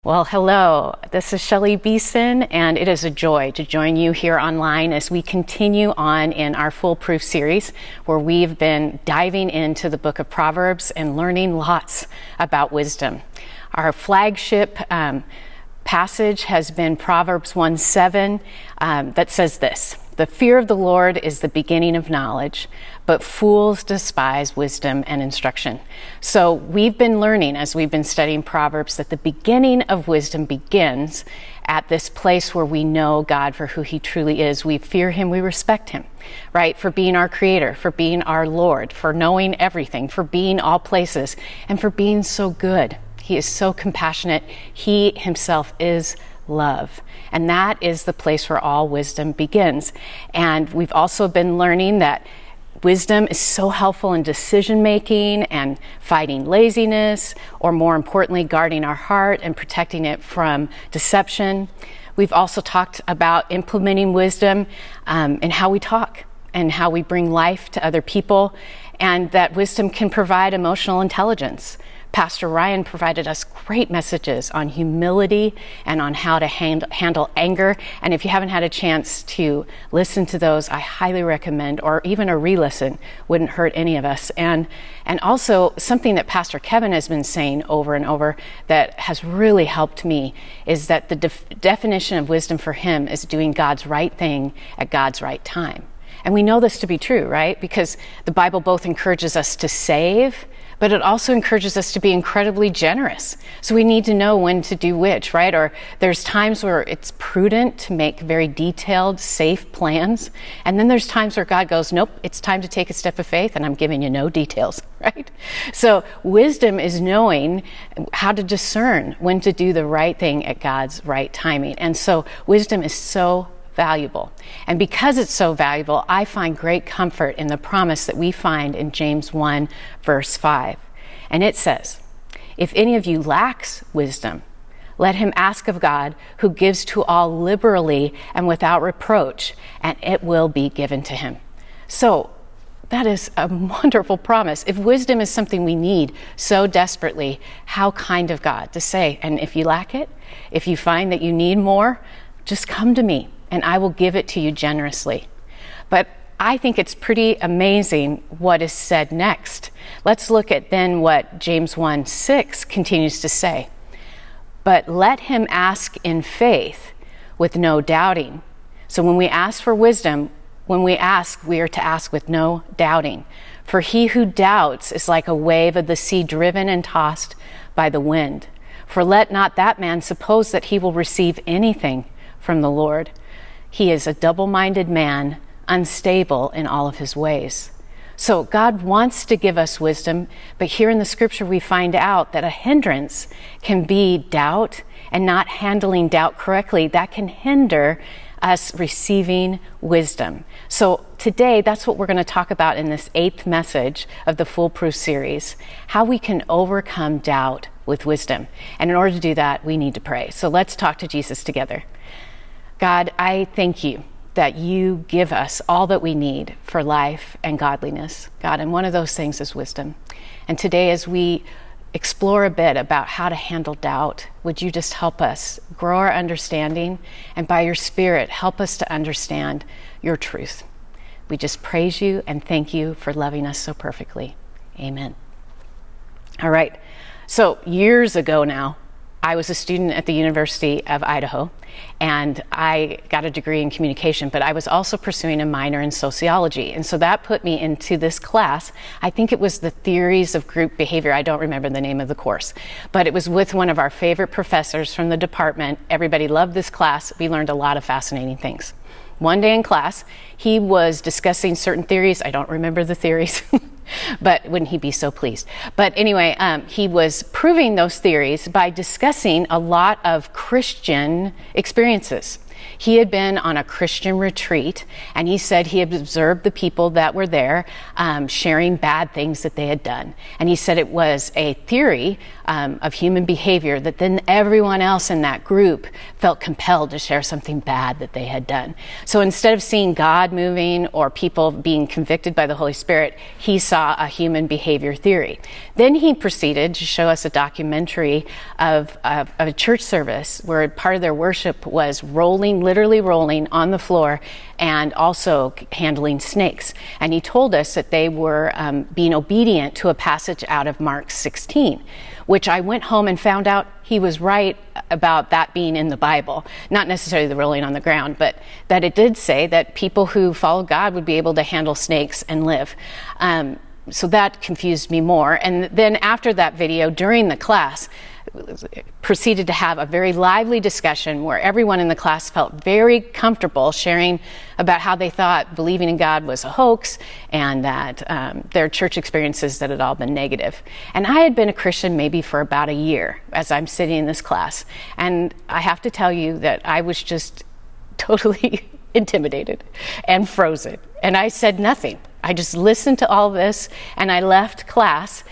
Well, hello, this is Shelley Beeson, and it is a joy to join you here online as we continue on in our Foolproof series, where we've been diving into the book of Proverbs and learning lots about wisdom. Our flagship passage has been Proverbs 1:7 that says this: "The fear of the Lord is the beginning of knowledge, but fools despise wisdom and instruction." So we've been learning as we've been studying Proverbs that the beginning of wisdom begins at this place where we know God for who he truly is. We fear him, we respect him, right? For being our creator, for being our Lord, for knowing everything, for being all places, and for being so good. He is so compassionate. He himself is love. And that is the place where all wisdom begins. And we've also been learning that wisdom is so helpful in decision making and fighting laziness, or more importantly, guarding our heart and protecting it from deception. We've also talked about implementing wisdom in how we talk and how we bring life to other people, and that wisdom can provide emotional intelligence. Pastor Ryan provided us great messages on humility and on how to handle anger. And if you haven't had a chance to listen to those, I highly recommend, or even a re-listen wouldn't hurt any of us. And also something that Pastor Kevin has been saying over and over that has really helped me is that the definition of wisdom for him is doing God's right thing at God's right time. And we know this to be true, right? Because the Bible both encourages us to save, but it also encourages us to be incredibly generous. So we need to know when to do which, right? Or there's times where it's prudent to make very detailed, safe plans. And then there's times where God goes, nope, it's time to take a step of faith, and I'm giving you no details, right? So wisdom is knowing how to discern when to do the right thing at God's right timing. And so wisdom is so valuable. And because it's so valuable, I find great comfort in the promise that we find in James 1, verse 5. And it says, "If any of you lacks wisdom, let him ask of God, who gives to all liberally and without reproach, and it will be given to him." So that is a wonderful promise. If wisdom is something we need so desperately, how kind of God to say, and if you lack it, if you find that you need more, just come to me, and I will give it to you generously. But I think it's pretty amazing what is said next. Let's look at then what James 1:6 continues to say. "But let him ask in faith with no doubting." So when we ask for wisdom, when we ask, we are to ask with no doubting. "For he who doubts is like a wave of the sea driven and tossed by the wind. For let not that man suppose that he will receive anything from the Lord. He is a double-minded man, unstable in all of his ways." So God wants to give us wisdom, but here in the scripture we find out that a hindrance can be doubt, and not handling doubt correctly. That can hinder us receiving wisdom. So today, that's what we're going to talk about in this 8th message of the Foolproof series, how we can overcome doubt with wisdom. And in order to do that, we need to pray. So let's talk to Jesus together. God, I thank you that you give us all that we need for life and godliness, God, and one of those things is wisdom. And today, as we explore a bit about how to handle doubt, would you just help us grow our understanding, and by your Spirit, help us to understand your truth. We just praise you and thank you for loving us so perfectly. Amen. All right. So years ago now, I was a student at the University of Idaho, and I got a degree in communication, but I was also pursuing a minor in sociology. And so that put me into this class. I think it was the Theories of Group Behavior. I don't remember the name of the course, but it was with one of our favorite professors from the department. Everybody loved this class. We learned a lot of fascinating things. One day in class, he was discussing certain theories. I don't remember the theories, but wouldn't he be so pleased? But anyway, he was proving those theories by discussing a lot of Christian experiences. He had been on a Christian retreat, and he said he had observed the people that were there sharing bad things that they had done. And he said it was a theory of human behavior that then everyone else in that group felt compelled to share something bad that they had done. So instead of seeing God moving or people being convicted by the Holy Spirit, he saw a human behavior theory. Then he proceeded to show us a documentary of a church service where part of their worship was literally rolling on the floor and also handling snakes. And he told us that they were being obedient to a passage out of Mark 16, which I went home and found out he was right about that being in the Bible. Not necessarily the rolling on the ground, but that it did say that people who follow God would be able to handle snakes and live. So that confused me more. And then after that video, during the class, proceeded to have a very lively discussion where everyone in the class felt very comfortable sharing about how they thought believing in God was a hoax and that their church experiences that had all been negative. And I had been a Christian maybe for about a year as I'm sitting in this class. And I have to tell you that I was just totally intimidated and frozen. And I said nothing. I just listened to all this, and I left class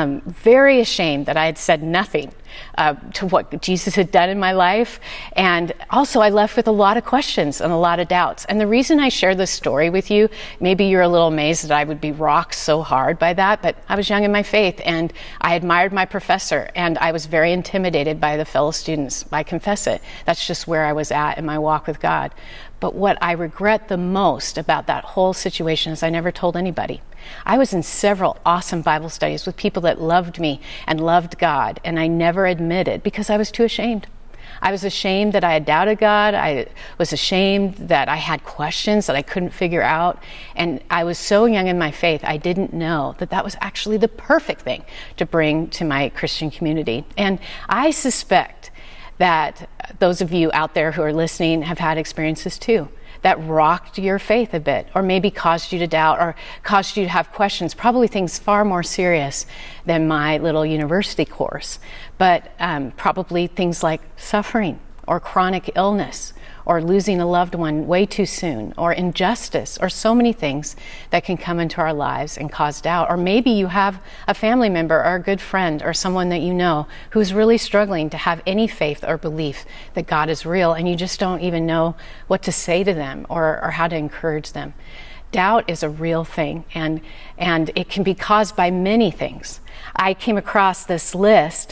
very ashamed that I had said nothing to what Jesus had done in my life. And also I left with a lot of questions and a lot of doubts. And the reason I share this story with you, maybe you're a little amazed that I would be rocked so hard by that, but I was young in my faith and I admired my professor and I was very intimidated by the fellow students. I confess it. That's just where I was at in my walk with God. But what I regret the most about that whole situation is I never told anybody. I was in several awesome Bible studies with people that loved me and loved God, and I never admitted because I was too ashamed. I was ashamed that I had doubted God. I was ashamed that I had questions that I couldn't figure out. And I was so young in my faith, I didn't know that that was actually the perfect thing to bring to my Christian community. And I suspect that those of you out there who are listening have had experiences too that rocked your faith a bit, or maybe caused you to doubt, or caused you to have questions, probably things far more serious than my little university course, but probably things like suffering, or chronic illness, or losing a loved one way too soon, or injustice, or so many things that can come into our lives and cause doubt. Or maybe you have a family member or a good friend or someone that you know who's really struggling to have any faith or belief that God is real, and you just don't even know what to say to them or how to encourage them. Doubt is a real thing, and it can be caused by many things. I came across this list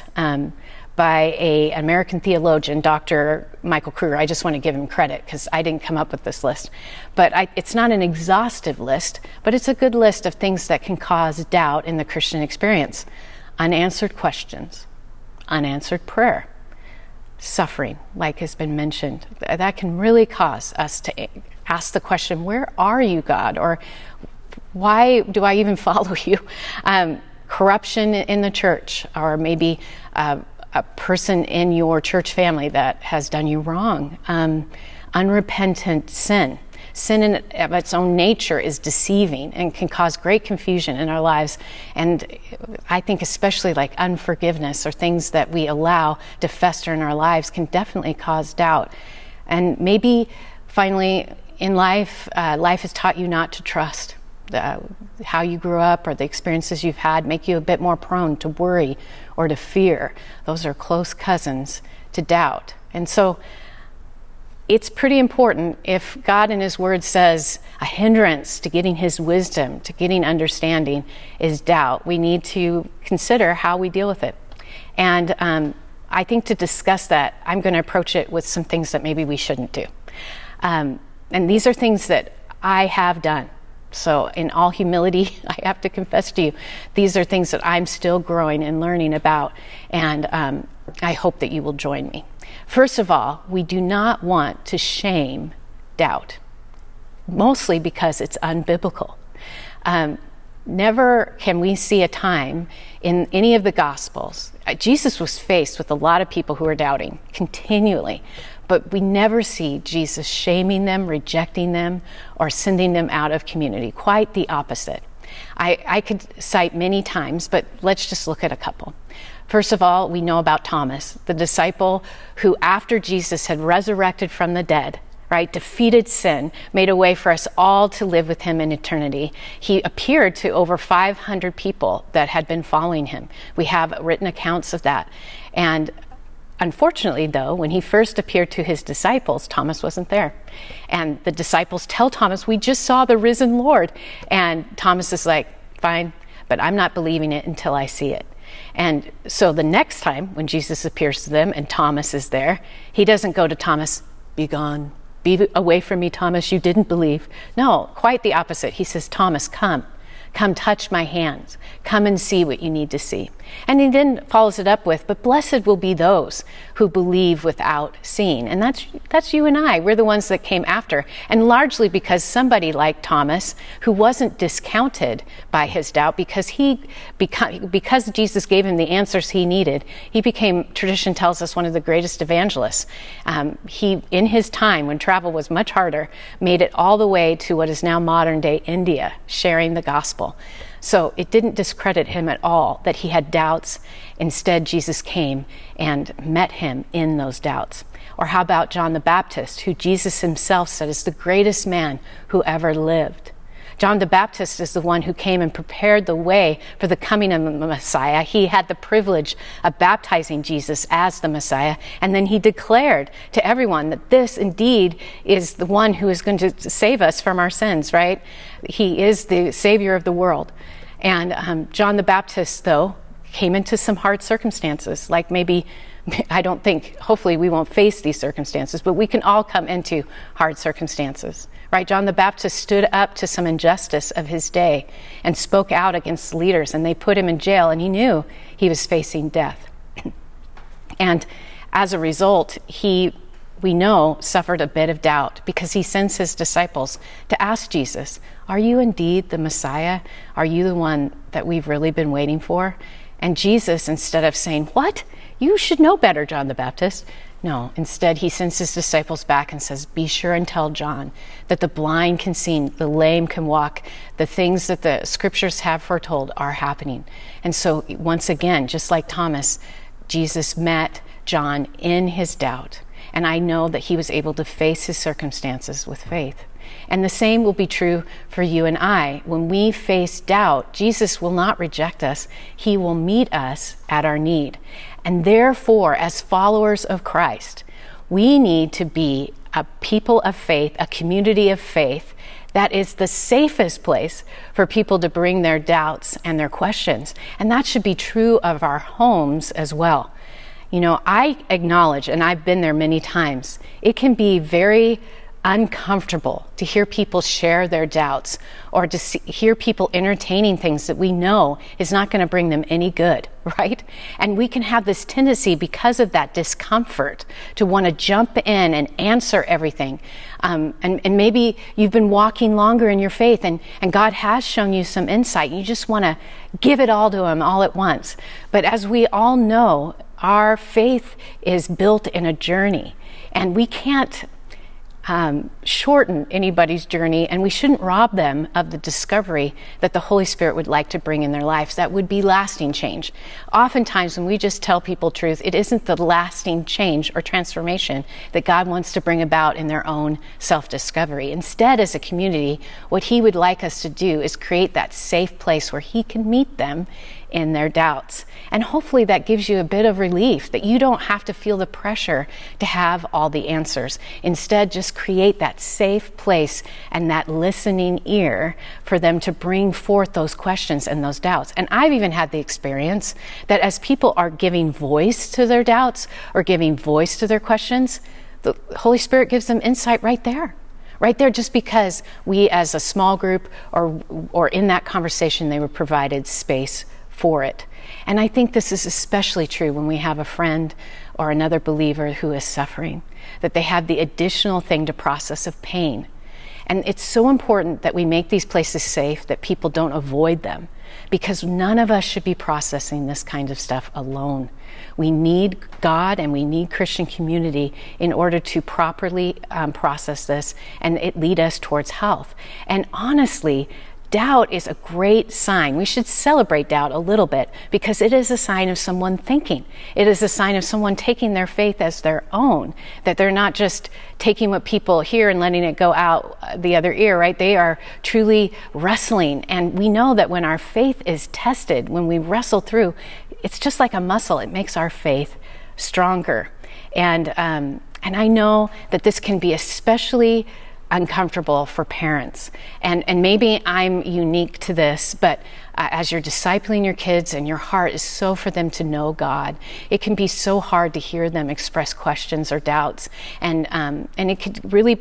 by an American theologian, Dr. Michael Kruger. I just want to give him credit because I didn't come up with this list. But it's not an exhaustive list, but it's a good list of things that can cause doubt in the Christian experience. Unanswered questions, unanswered prayer, suffering, like has been mentioned. That can really cause us to ask the question, where are you, God? Or why do I even follow you? Corruption in the church, or maybe a person in your church family that has done you wrong. Unrepentant sin. Sin of its own nature is deceiving and can cause great confusion in our lives. And I think especially like unforgiveness or things that we allow to fester in our lives can definitely cause doubt. And maybe finally in life, life has taught you not to trust. How you grew up or the experiences you've had make you a bit more prone to worry or to fear. Those are close cousins to doubt. And so it's pretty important if God in His Word says a hindrance to getting His wisdom, to getting understanding is doubt. We need to consider how we deal with it. And I think to discuss that, I'm going to approach it with some things that maybe we shouldn't do. And these are things that I have done. So in all humility, I have to confess to you, these are things that I'm still growing and learning about, and I hope that you will join me. First of all, we do not want to shame doubt, mostly because it's unbiblical. Never can we see a time in any of the Gospels. Jesus was faced with a lot of people who were doubting continually, but we never see Jesus shaming them, rejecting them, or sending them out of community. Quite the opposite. I could cite many times, but let's just look at a couple. First of all, we know about Thomas, the disciple who, after Jesus had resurrected from the dead, right? Defeated sin, made a way for us all to live with him in eternity. He appeared to over 500 people that had been following him. We have written accounts of that. And unfortunately, though, when he first appeared to his disciples, Thomas wasn't there. And the disciples tell Thomas, we just saw the risen Lord. And Thomas is like, fine, but I'm not believing it until I see it. And so the next time when Jesus appears to them and Thomas is there, he doesn't go to Thomas, be gone, be away from me, Thomas, you didn't believe. No, quite the opposite. He says, Thomas, come touch my hands, come and see what you need to see. And he then follows it up with, but blessed will be those who believe without seeing. And that's you and I. We're the ones that came after. And largely because somebody like Thomas, who wasn't discounted by his doubt, because Jesus gave him the answers he needed, he became, tradition tells us, one of the greatest evangelists. He, in his time, when travel was much harder, made it all the way to what is now modern day India, sharing the gospel. So it didn't discredit him at all that he had doubts. Instead, Jesus came and met him in those doubts. Or how about John the Baptist, who Jesus himself said is the greatest man who ever lived? John the Baptist is the one who came and prepared the way for the coming of the Messiah. He had the privilege of baptizing Jesus as the Messiah, and then he declared to everyone that this indeed is the one who is going to save us from our sins, right? He is the Savior of the world. And John the Baptist, though, came into some hard circumstances, like maybe, I don't think, hopefully we won't face these circumstances, but we can all come into hard circumstances, right? John the Baptist stood up to some injustice of his day and spoke out against leaders, and they put him in jail, and he knew he was facing death. And as a result, we know, suffered a bit of doubt because he sends his disciples to ask Jesus, are you indeed the Messiah? Are you the one that we've really been waiting for? And Jesus, instead of saying, what? You should know better, John the Baptist. No, instead he sends his disciples back and says, be sure and tell John that the blind can see, the lame can walk, the things that the scriptures have foretold are happening. And so once again, just like Thomas, Jesus met John in his doubt. And I know that he was able to face his circumstances with faith. And the same will be true for you and I. When we face doubt, Jesus will not reject us. He will meet us at our need. And therefore, as followers of Christ, we need to be a people of faith, a community of faith that is the safest place for people to bring their doubts and their questions. And that should be true of our homes as well. You know, I acknowledge, and I've been there many times, it can be very uncomfortable to hear people share their doubts or to hear people entertaining things that we know is not going to bring them any good, right? And we can have this tendency because of that discomfort to want to jump in and answer everything. And maybe you've been walking longer in your faith and God has shown you some insight. You just want to give it all to him all at once. But as we all know, our faith is built in a journey, and we can't shorten anybody's journey, and we shouldn't rob them of the discovery that the Holy Spirit would like to bring in their lives. That would be lasting change. Oftentimes when we just tell people truth, it isn't the lasting change or transformation that God wants to bring about in their own self-discovery. Instead, as a community, what he would like us to do is create that safe place where he can meet them in their doubts. And hopefully that gives you a bit of relief that you don't have to feel the pressure to have all the answers. Instead, just create that safe place and that listening ear for them to bring forth those questions and those doubts. And I've even had the experience that as people are giving voice to their doubts or giving voice to their questions, the Holy Spirit gives them insight right there. Right there, just because we as a small group or in that conversation, they were provided space for it. And I think this is especially true when we have a friend or another believer who is suffering, that they have the additional thing to process of pain. And it's so important that we make these places safe, that people don't avoid them, because none of us should be processing this kind of stuff alone. We need God and we need Christian community in order to properly process this and it lead us towards health. And honestly, doubt is a great sign. We should celebrate doubt a little bit because it is a sign of someone thinking. It is a sign of someone taking their faith as their own, that they're not just taking what people hear and letting it go out the other ear, right? They are truly wrestling. And we know that when our faith is tested, when we wrestle through, it's just like a muscle. It makes our faith stronger. And I know that this can be especially uncomfortable for parents. And maybe I'm unique to this, but as you're discipling your kids and your heart is so for them to know God, it can be so hard to hear them express questions or doubts. And it could really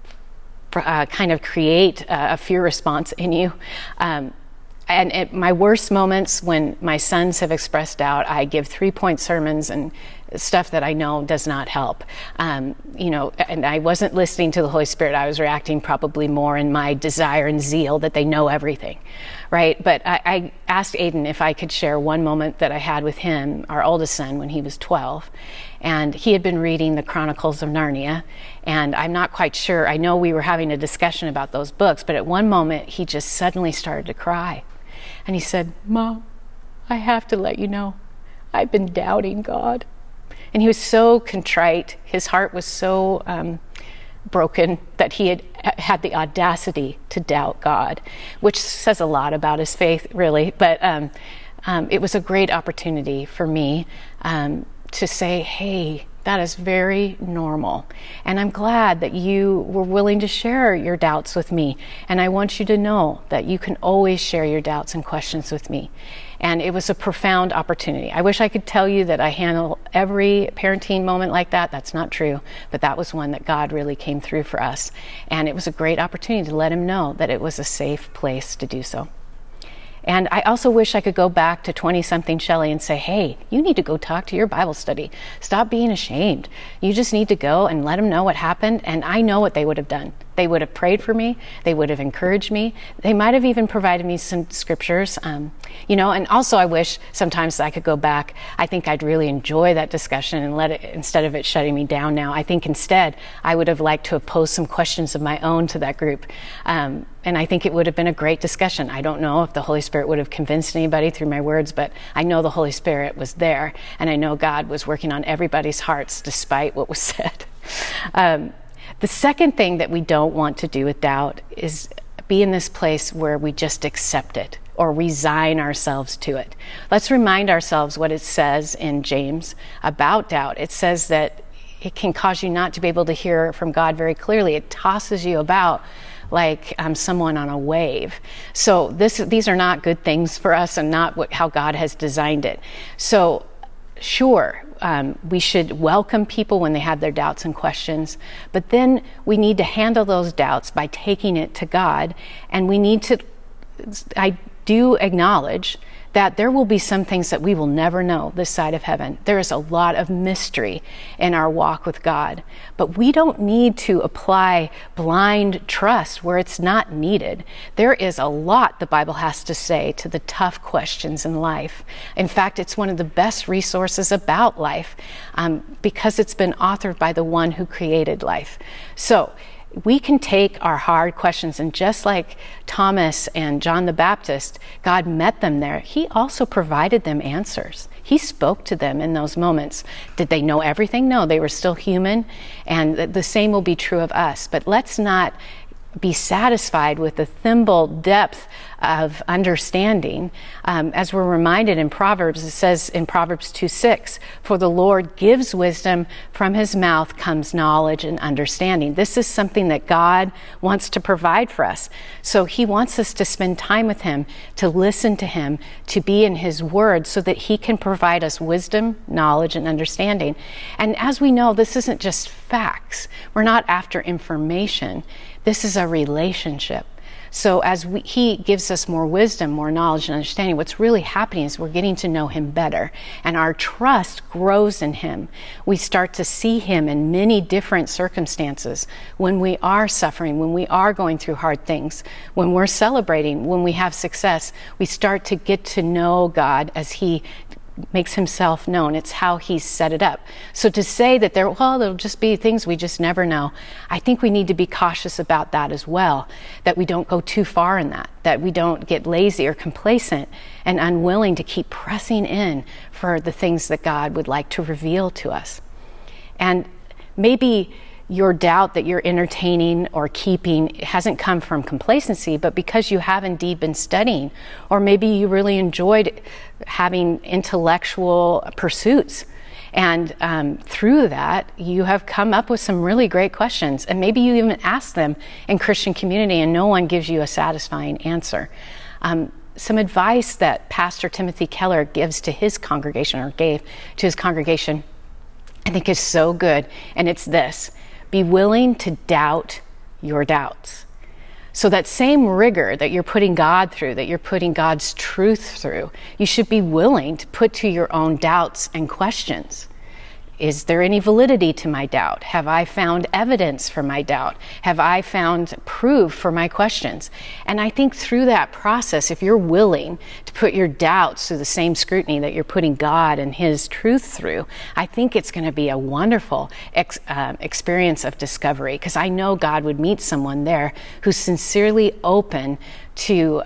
kind of create a fear response in you. And at my worst moments, when my sons have expressed doubt, I give 3-point sermons and stuff that I know does not help. And I wasn't listening to the Holy Spirit. I was reacting probably more in my desire and zeal that they know everything, right? But I asked Aiden if I could share one moment that I had with him, our oldest son, when he was 12. And he had been reading the Chronicles of Narnia. And I'm not quite sure. I know we were having a discussion about those books, but at one moment, he just suddenly started to cry. And he said, "Mom, I have to let you know, I've been doubting God." And he was so contrite. His heart was so broken that he had the audacity to doubt God, which says a lot about his faith, really. But it was a great opportunity for me to say, hey, that is very normal. And I'm glad that you were willing to share your doubts with me. And I want you to know that you can always share your doubts and questions with me. And it was a profound opportunity. I wish I could tell you that I handle every parenting moment like that. That's not true. But that was one that God really came through for us. And it was a great opportunity to let him know that it was a safe place to do so. And I also wish I could go back to 20-something Shelley and say, hey, you need to go talk to your Bible study. Stop being ashamed. You just need to go and let them know what happened. And I know what they would have done. They would have prayed for me. They would have encouraged me. They might have even provided me some scriptures. And also I wish sometimes I could go back. I think I'd really enjoy that discussion and let it, instead of it shutting me down now, I think instead I would have liked to have posed some questions of my own to that group. And I think it would have been a great discussion. I don't know if the Holy Spirit would have convinced anybody through my words, but I know the Holy Spirit was there, and I know God was working on everybody's hearts despite what was said. The second thing that we don't want to do with doubt is be in this place where we just accept it or resign ourselves to it. Let's remind ourselves what it says in James about doubt. It says that it can cause you not to be able to hear from God very clearly. It tosses you about like someone on a wave. So these are not good things for us and not how God has designed it. So sure, we should welcome people when they have their doubts and questions, but then we need to handle those doubts by taking it to God, and we need to, I do acknowledge that there will be some things that we will never know this side of heaven. There is a lot of mystery in our walk with God, but we don't need to apply blind trust where it's not needed. There is a lot the Bible has to say to the tough questions in life. In fact, it's one of the best resources about life because it's been authored by the one who created life. So we can take our hard questions, and just like Thomas and John the Baptist, God met them there. He also provided them answers. He spoke to them in those moments. Did they know everything? No, they were still human, and the same will be true of us. But let's not be satisfied with the thimble depth of understanding. As we're reminded in Proverbs, it says in Proverbs 2:6, "For the Lord gives wisdom, from his mouth comes knowledge and understanding." This is something that God wants to provide for us. So he wants us to spend time with him, to listen to him, to be in his word so that he can provide us wisdom, knowledge, and understanding. And as we know, this isn't just facts. We're not after information. This is a relationship. So as he gives us more wisdom, more knowledge, and understanding, what's really happening is we're getting to know him better, and our trust grows in him. We start to see him in many different circumstances, when we are suffering, when we are going through hard things, when we're celebrating, when we have success. We start to get to know God as he makes himself known. It's how he's set it up. So to say that there'll just be things we just never know, I think we need to be cautious about that as well, that we don't go too far in that we don't get lazy or complacent and unwilling to keep pressing in for the things that God would like to reveal to us. And maybe your doubt that you're entertaining or keeping hasn't come from complacency, but because you have indeed been studying, or maybe you really enjoyed having intellectual pursuits. And through that, you have come up with some really great questions. And maybe you even ask them in Christian community and no one gives you a satisfying answer. Some advice that Pastor Timothy Keller gives to his congregation, or gave to his congregation, I think is so good. And it's this: be willing to doubt your doubts. So that same rigor that you're putting God through, that you're putting God's truth through, you should be willing to put to your own doubts and questions. Is there any validity to my doubt? Have I found evidence for my doubt? Have I found proof for my questions? And I think through that process, if you're willing to put your doubts through the same scrutiny that you're putting God and his truth through, I think it's going to be a wonderful experience of discovery, because I know God would meet someone there who's sincerely open to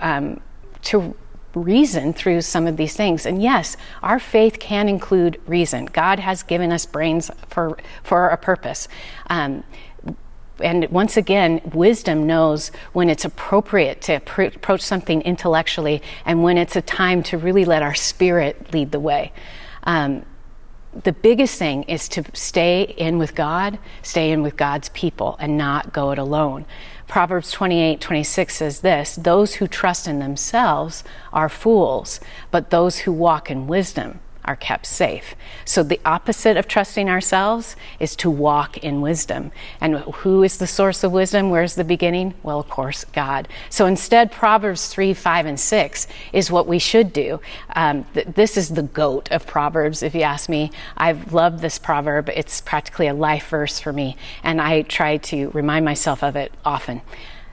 reason through some of these things. And yes, our faith can include reason. God has given us brains for a purpose. And once again, wisdom knows when it's appropriate to approach something intellectually and when it's a time to really let our spirit lead the way. The biggest thing is to stay in with God, stay in with God's people, and not go it alone. Proverbs 28:26 says this: those who trust in themselves are fools, but those who walk in wisdom are kept safe. So the opposite of trusting ourselves is to walk in wisdom. And who is the source of wisdom? Where's the beginning? Well, of course, God. So instead, Proverbs 3, 5, and 6 is what we should do. This is the GOAT of Proverbs, if you ask me. I've loved this proverb. It's practically a life verse for me, and I try to remind myself of it often.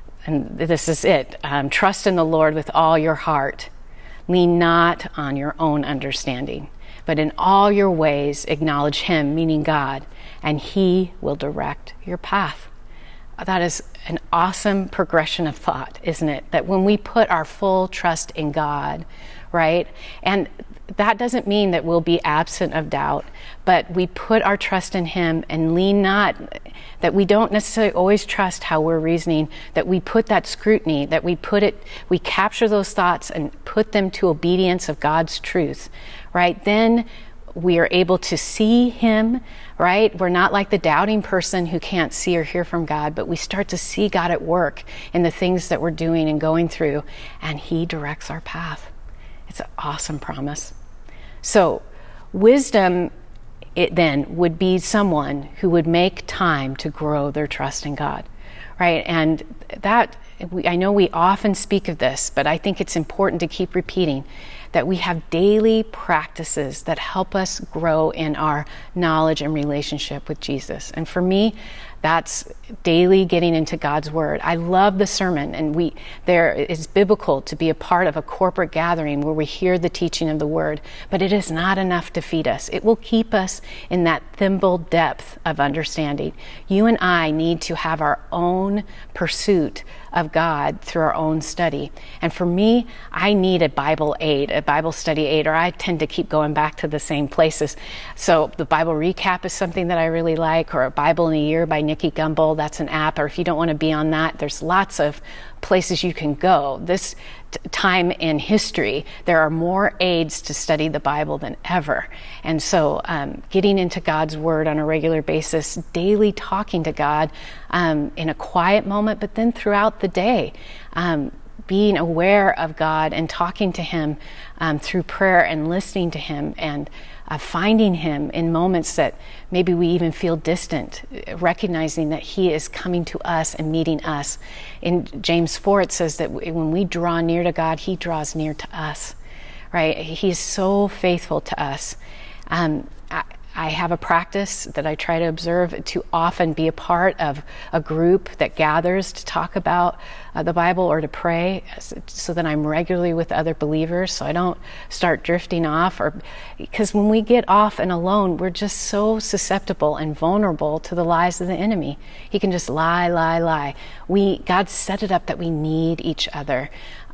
And this is it. Trust in the Lord with all your heart. Lean not on your own understanding, but in all your ways acknowledge him, meaning God, and he will direct your path. That is an awesome progression of thought, isn't it? That when we put our full trust in God, right? And that doesn't mean that we'll be absent of doubt, but we put our trust in him and lean not, that we don't necessarily always trust how we're reasoning, that we put that scrutiny, that we capture those thoughts and put them to obedience of God's truth, right? Then we are able to see him, right? We're not like the doubting person who can't see or hear from God, but we start to see God at work in the things that we're doing and going through, and he directs our path. It's an awesome promise. So wisdom, it then would be someone who would make time to grow their trust in God, right? And that, I know we often speak of this, but I think it's important to keep repeating that we have daily practices that help us grow in our knowledge and relationship with Jesus. And for me, that's daily getting into God's word. I love the sermon, and there is biblical to be a part of a corporate gathering where we hear the teaching of the word, but it is not enough to feed us. It will keep us in that thimble depth of understanding. You and I need to have our own pursuit of God through our own study. And for me, I need a Bible aid, a Bible study aid, or I tend to keep going back to the same places. So the Bible Recap is something that I really like, or a Bible in a Year by Nikki Gumbel. That's an app. Or if you don't want to be on that, there's lots of places you can go. This time in history, there are more aids to study the Bible than ever. And so getting into God's word on a regular basis, daily talking to God in a quiet moment, but then throughout the day, being aware of God and talking to him through prayer and listening to him, and finding him in moments that maybe we even feel distant, recognizing that he is coming to us and meeting us. In James 4, it says that when we draw near to God, he draws near to us, right? He's so faithful to us. I have a practice that I try to observe to often be a part of a group that gathers to talk about the Bible or to pray, so that I'm regularly with other believers, so I don't start drifting off. Or because when we get off and alone, we're just so susceptible and vulnerable to the lies of the enemy. He can just lie. God set it up that we need each other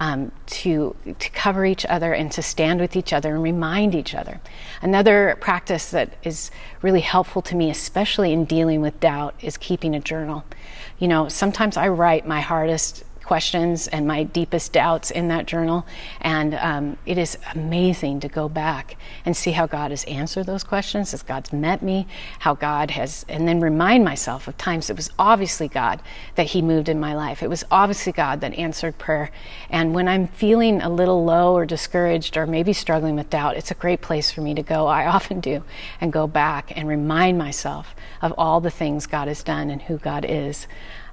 to cover each other and to stand with each other and remind each other. Another practice that is really helpful to me, especially in dealing with doubt, is keeping a journal. You know, sometimes I write my hardest questions and my deepest doubts in that journal, and it is amazing to go back and see how God has answered those questions, as God's met me, how God has, and then remind myself of times it was obviously God that He moved in my life. It was obviously God that answered prayer. And when I'm feeling a little low or discouraged or maybe struggling with doubt, it's a great place for me to go. I often do, and go back and remind myself of all the things God has done and who God is.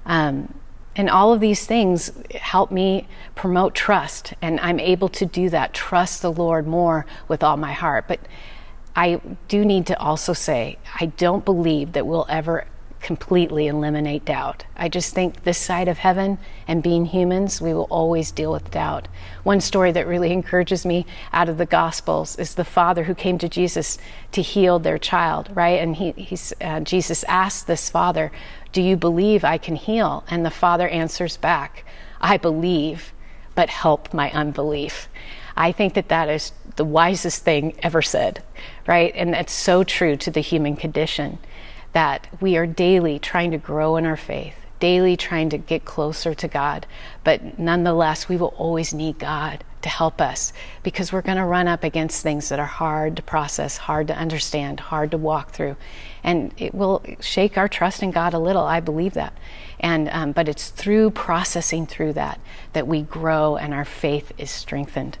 And all of these things help me promote trust, and I'm able to do that, trust the Lord more with all my heart. But I do need to also say, I don't believe that we'll ever completely eliminate doubt. I just think this side of heaven and being humans, we will always deal with doubt. One story that really encourages me out of the Gospels is the father who came to Jesus to heal their child, right? And Jesus asked this father, "Do you believe I can heal?" And the father answers back, "I believe, but help my unbelief." I think that is the wisest thing ever said, right? And that's so true to the human condition, that we are daily trying to grow in our faith, daily trying to get closer to God. But nonetheless, we will always need God to help us, because we're going to run up against things that are hard to process, hard to understand, hard to walk through. And it will shake our trust in God a little. I believe that. And but it's through processing through that we grow and our faith is strengthened.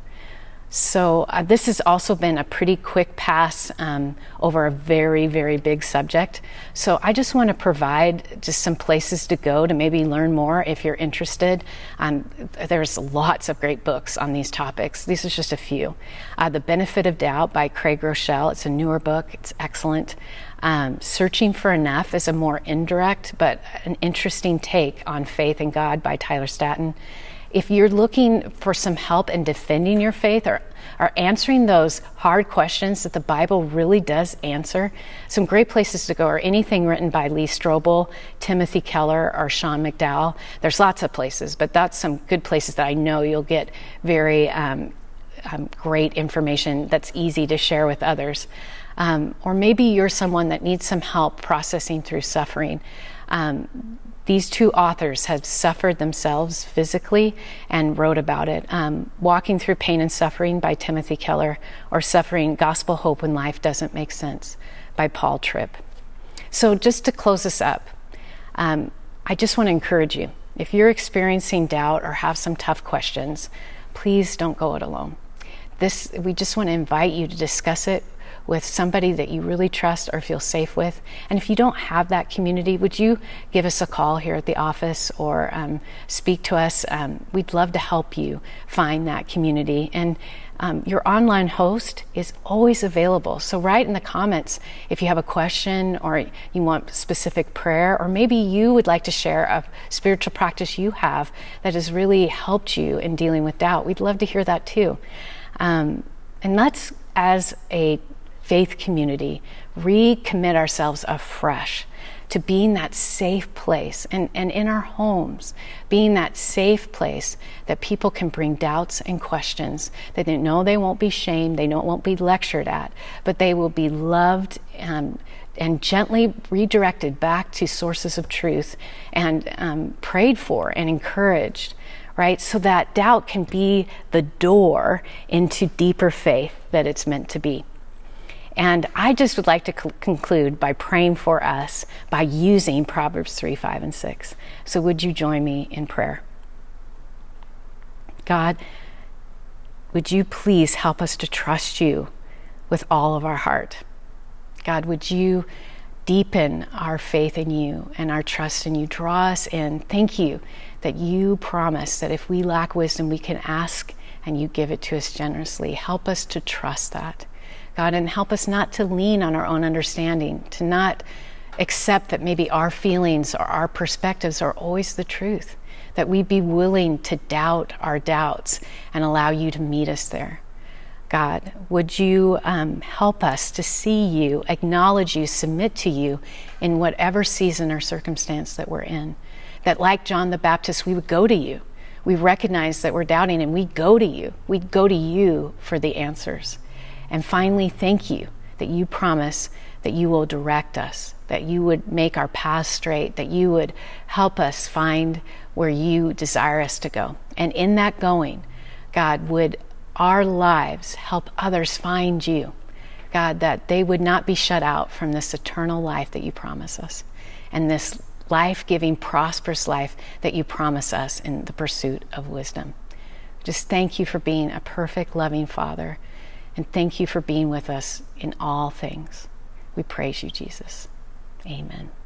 So this has also been a pretty quick pass over a very, very big subject. So I just want to provide just some places to go to maybe learn more if you're interested. There's lots of great books on these topics. These are just a few. The Benefit of Doubt by Craig Rochelle. It's a newer book. It's excellent. Searching for Enough is a more indirect but an interesting take on faith in God by Tyler Staton. If you're looking for some help in defending your faith or answering those hard questions that the Bible really does answer, some great places to go are anything written by Lee Strobel, Timothy Keller, or Sean McDowell. There's lots of places, but that's some good places that I know you'll get very great information that's easy to share with others. Or maybe you're someone that needs some help processing through suffering. These two authors have suffered themselves physically and wrote about it. Walking Through Pain and Suffering by Timothy Keller, or Suffering, Gospel Hope When Life Doesn't Make Sense by Paul Tripp. So just to close this up, I just want to encourage you. If you're experiencing doubt or have some tough questions, please don't go it alone. We just want to invite you to discuss it with somebody that you really trust or feel safe with. And if you don't have that community, would you give us a call here at the office or speak to us? We'd love to help you find that community. And your online host is always available. So write in the comments if you have a question or you want specific prayer, or maybe you would like to share a spiritual practice you have that has really helped you in dealing with doubt. We'd love to hear that too. And let's, as a faith community, recommit ourselves afresh to being that safe place, and in our homes, being that safe place that people can bring doubts and questions, that they know they won't be shamed, they know it won't be lectured at, but they will be loved and gently redirected back to sources of truth and prayed for and encouraged, right? So that doubt can be the door into deeper faith that it's meant to be. And I just would like to conclude by praying for us by using Proverbs 3, 5, and 6. So would you join me in prayer? God, would you please help us to trust you with all of our heart? God, would you deepen our faith in you and our trust in you? Draw us in. Thank you that you promise that if we lack wisdom, we can ask and you give it to us generously. Help us to trust that. God, and help us not to lean on our own understanding, to not accept that maybe our feelings or our perspectives are always the truth, that we be willing to doubt our doubts and allow you to meet us there. God, would you help us to see you, acknowledge you, submit to you in whatever season or circumstance that we're in. That like John the Baptist, we would go to you. We recognize that we're doubting and we go to you. We go to you for the answers. And finally, thank you that you promise that you will direct us, that you would make our paths straight, that you would help us find where you desire us to go. And in that going, God, would our lives help others find you. God, that they would not be shut out from this eternal life that you promise us, and this life-giving, prosperous life that you promise us in the pursuit of wisdom. Just thank you for being a perfect, loving Father, and thank you for being with us in all things. We praise you, Jesus. Amen.